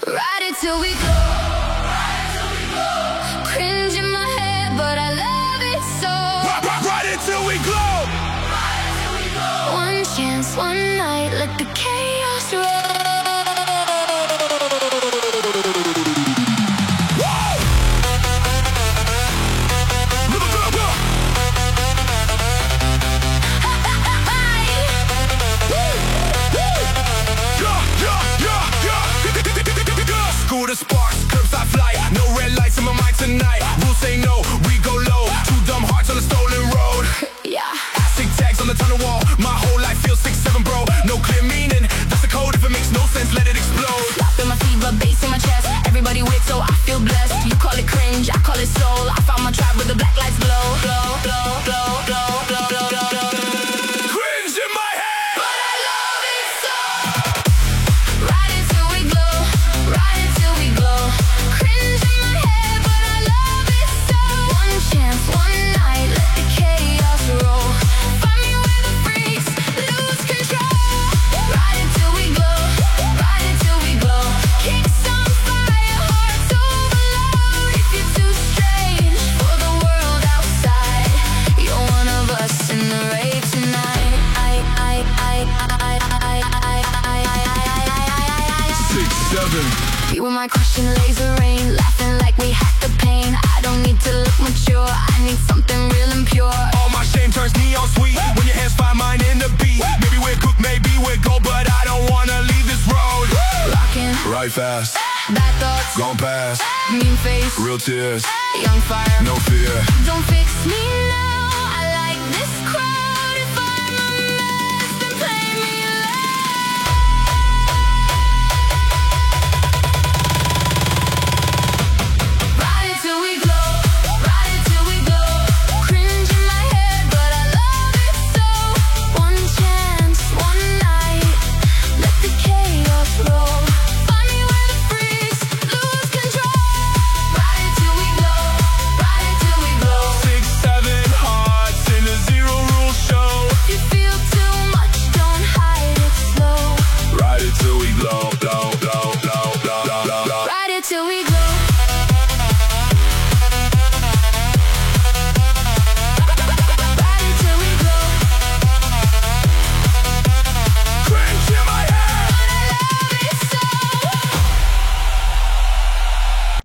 Ride it till we glow. Cringe in my head, but I love it so. Ride it till we glow. One chance, one night, let the chaos roll. School to sparks, curbside flight. No red lights in my mind tonight. Rules say no, we go low. Two dumb hearts on a stolen road. Yeah. Stick tags on the tunnel wall. My whole life feels 6'7", bro. No clear meaning. That's the code. If it makes no sense, let it explode. Slap in my fever, bass in my chest. Everybody weird, so I feel blessed. You call it cringe, I call it soul. I found my tribe where the black lights glow. Glow, glow, glow, glow, glow, glow, glow, glow. Cringe in my head, But I love it so. Ride it till we glow. Ride it till we glow. Cringe in my head, but I love it so. One chance, one night, let the chaos roll. Find me where the freaks lose control. Ride it till we glow. Ride it till we glow. Kicks on fire, hearts overload. If you're too strange for the world outside, you're one of us in the rave tonight. 6'7". We were my crushing laser rain, laughing like we had the pain. I don't need to look mature, I need something real and pure. All my shame turns neon sweet when your hands find mine in the beat. Maybe we're cooked, maybe we're gold, but I don't wanna leave this road. Rockin', Right fast, bad thoughts, gone past, mean face, real tears, young fire. no fear. Don't fix me now.